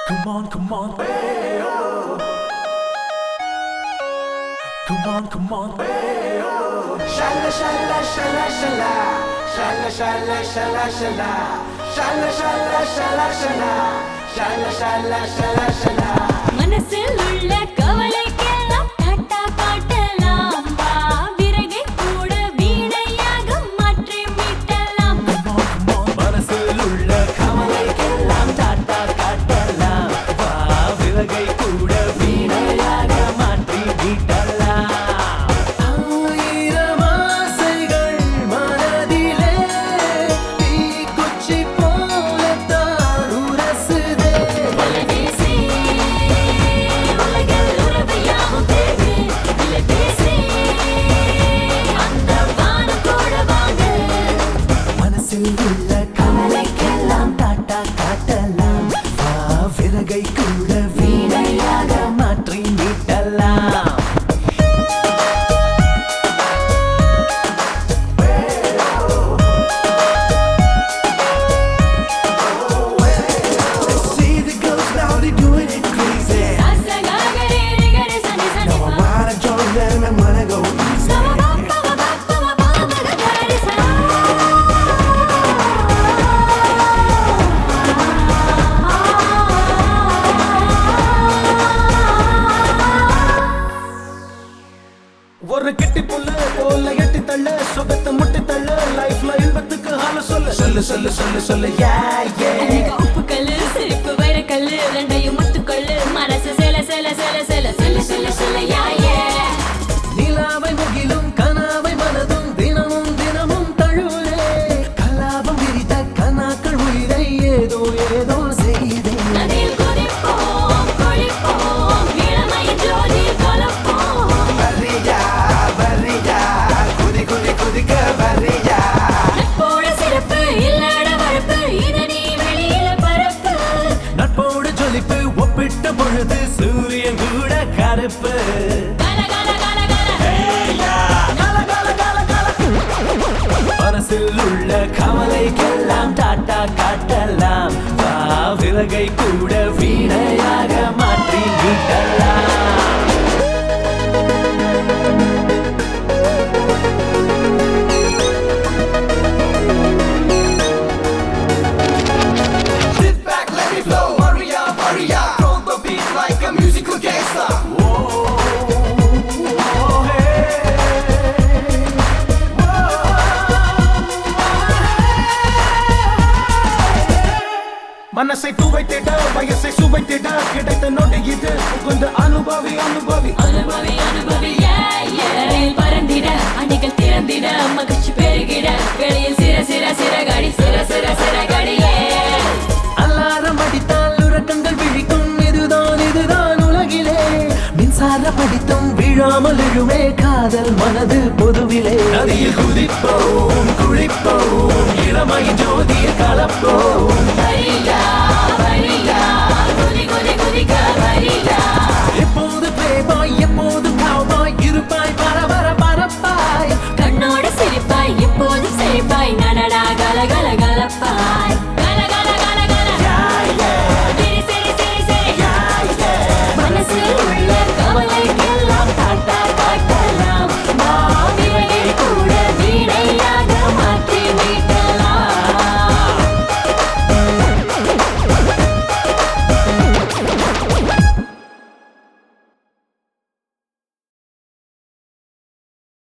Come on, come on, hey-oh. Come on, come on, hey-oh. Shala, shala, shala, shala. Shala, shala, shala, shala. Shala, shala, shala, shala. Shala, shala, shala, shala. மனசில் உள்ள கவலைக்கெல்லாம் tata காட்டலாம் வா விறகை கூட வீணையாக மாற்றி மீட்டலாம் மனசில் உள்ள கவலைக்கெல்லாம் tata காட்டலாம் வா விறகை கூட வீணையாக மாற்றி மீட்டலாம் ஆயிரம் ஆசைகள் மனதிலே தீக்குச்சி போலத்தான் உரசுதே வலதேசி உலகில் உறவையாவும் தேடி விலதேசி அந்த வானம் கூட வாங்க மனசில் உள்ள கவலைக்கெல்லாம் டாட்டா காட்டலாம் வா விறகை கூட வீணையாக மாற்றி மீட்டலாம் See the girls now, they doing it crazy. சாசகாகரே ரிகரே Shani Shani Now I wanna join them and wanna go easy. ஒரு கெட்டி புள்ள போல எட்டி தள்ள சுகத்தை முட்டி தள்ள லைஃப்ல இன்பத்துக்கு ஆள சொல்ல சொல்லு சொல்லு சொல்லு சொல்லு யா யே உப்பு கல்லு சிரிப்பு வைர கல்லு ரெண்டையும் முத்துக்கல்லு மனசு செல செல செல செல செல செல செல யாயே நிலாவை முகிலும் கனாவை மனதும் தினமும் தினமும் தழுவுலே கலாபம் விரித்த கனாக்கள் உயிரை ஏதோ ஏதோ செய்தே நதியில் குதிப்போம் குளிப்போம் இளமை ஜோதி கலப்போம் வரியா வரியா குதி குதி குதிக்க வரியா நட்போட சிறப்பு இல்லட வரப்பு இத நீ வெளியில பரப்பு நட்போடு ஜொலிப்பு ஒப்பிட்ட பொழுது சூரியன் கூட கருப்பு கல கல கல கல கல, கல, கல, கல. மனசில் உள்ள கவலைக்கெல்லாம் டாட்டா காட்டலாம் வா விறகை கூட வீணையாக மாற்றி மீட்டலாம் Sit back, let me flow. Hurry up, hurry up. Roll the beat like a musical gangster. மனசை துவைத்திட வயசை சுவைத்திட கிடைத்த நொடி இது புகுந்த அனுபவி அனுபவி அனுபவி அனுபவி ரயில் பறந்திட அணிகள் திறந்திட மகிழ்ச்சி பெருகிட வெளியில் சிற சிற சிறகடி சிற சிற சிறகடியே அல்லாரம் அடித்தால் உறக்கங்கள் விழிக்கும் இதுதான் உலகிலே மின்சார படித்தும் விழாமல் எழுமே காதல் மனது பொதுவிலே நதியில் குதிப்போம் குளிப்போம்